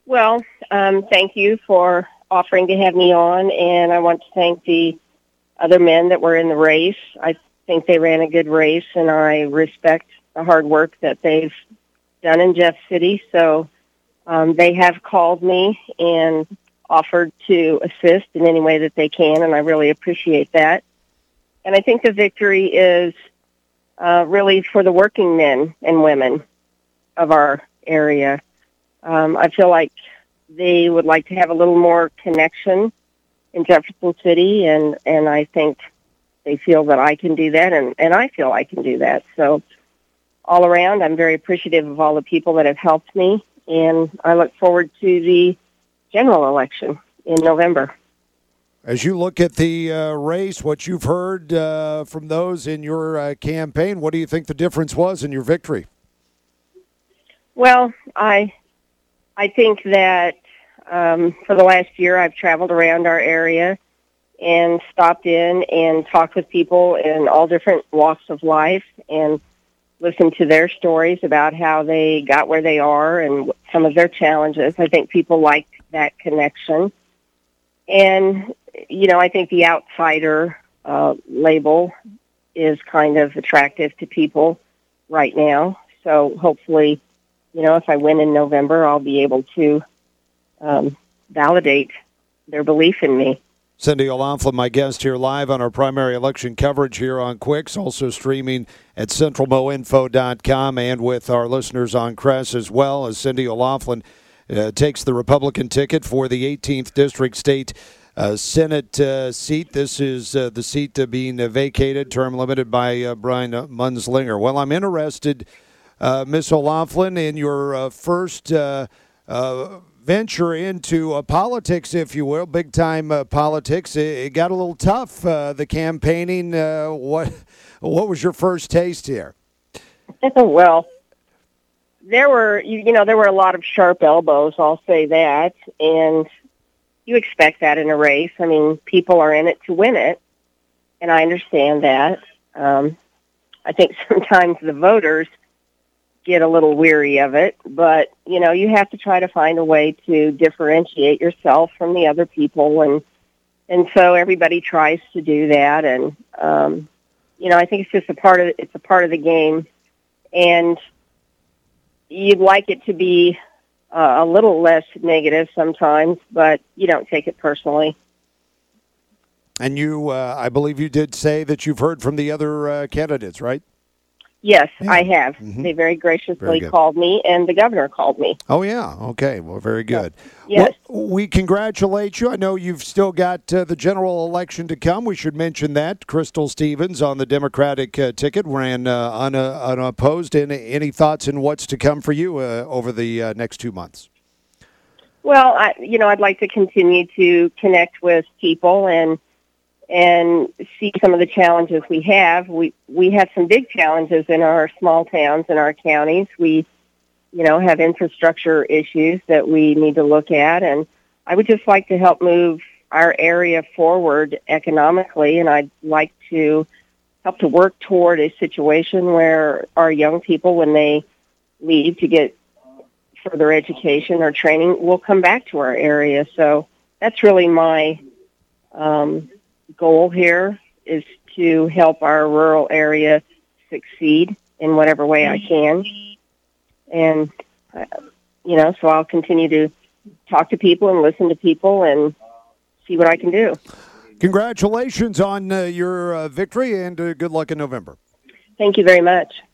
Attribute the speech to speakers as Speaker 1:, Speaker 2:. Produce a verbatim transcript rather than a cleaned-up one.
Speaker 1: Well, um, thank you for offering to have me on, and I want to thank the other men that were in the race. I think they ran a good race, and I respect the hard work that they've done in Jeff City. So um, they have called me and offered to assist in any way that they can, and I really appreciate that. And I think the victory is uh, really for the working men and women of our area. Um, I feel like they would like to have a little more connection in Jefferson City, and, and I think they feel that I can do that, and, and I feel I can do that. So all around, I'm very appreciative of all the people that have helped me, and I look forward to the general election in November.
Speaker 2: As you look at the uh, race, what you've heard uh, from those in your uh, campaign, what do you think the difference was in your victory?
Speaker 1: Well, I I think that um, for the last year I've traveled around our area and stopped in and talked with people in all different walks of life and listened to their stories about how they got where they are and some of their challenges. I think people like that connection. And, you know, I think the outsider uh, label is kind of attractive to people right now. So hopefully, you know, if I win in November, I'll be able to um, validate their belief in me.
Speaker 2: Cindy O'Laughlin, my guest here live on our primary election coverage here on Quicks, also streaming at central mo info dot com and with our listeners on Cress as well, as Cindy O'Laughlin uh, takes the Republican ticket for the eighteenth District State uh, Senate uh, seat. This is uh, the seat uh, being uh, vacated, term limited by uh, Brian Munzlinger. Well, I'm interested, uh, Miss O'Laughlin, in your uh, first uh, uh venture into uh, politics, if you will, big-time uh, politics. It, it got a little tough, uh, the campaigning. Uh, what what was your first taste here?
Speaker 1: Well, there were, you, you know, there were a lot of sharp elbows, I'll say that, and you expect that in a race. I mean, people are in it to win it, and I understand that. Um, I think sometimes the voters get a little weary of it, but, you know, you have to try to find a way to differentiate yourself from the other people, and and so everybody tries to do that, and, um, you know, I think it's just a part of, it's a part of the game, and you'd like it to be uh, a little less negative sometimes, but you don't take it personally.
Speaker 2: And you, uh, I believe you did say that you've heard from the other uh, candidates, right?
Speaker 1: Yes,
Speaker 2: yeah.
Speaker 1: I have.
Speaker 2: Mm-hmm.
Speaker 1: They very graciously
Speaker 2: very
Speaker 1: called me, and the governor called me.
Speaker 2: Oh, yeah. Okay. Well, very good.
Speaker 1: Yes.
Speaker 2: Well, we congratulate you. I know you've still got uh, the general election to come. We should mention that. Crystal Stevens on the Democratic uh, ticket ran uh, un- uh, unopposed. Any, any thoughts in what's to come for you uh, over the uh, next two months?
Speaker 1: Well, I, you know, I'd like to continue to connect with people and and see some of the challenges we have. We we have some big challenges in our small towns and our counties. We, you know, have infrastructure issues that we need to look at, and I would just like to help move our area forward economically, and I'd like to help to work toward a situation where our young people, when they leave to get further education or training, will come back to our area. So that's really my um goal here, is to help our rural area succeed in whatever way I can. And, uh, you know, so I'll continue to talk to people and listen to people and see what I can do.
Speaker 2: Congratulations on uh, your uh, victory, and uh, good luck in November.
Speaker 1: Thank you very much.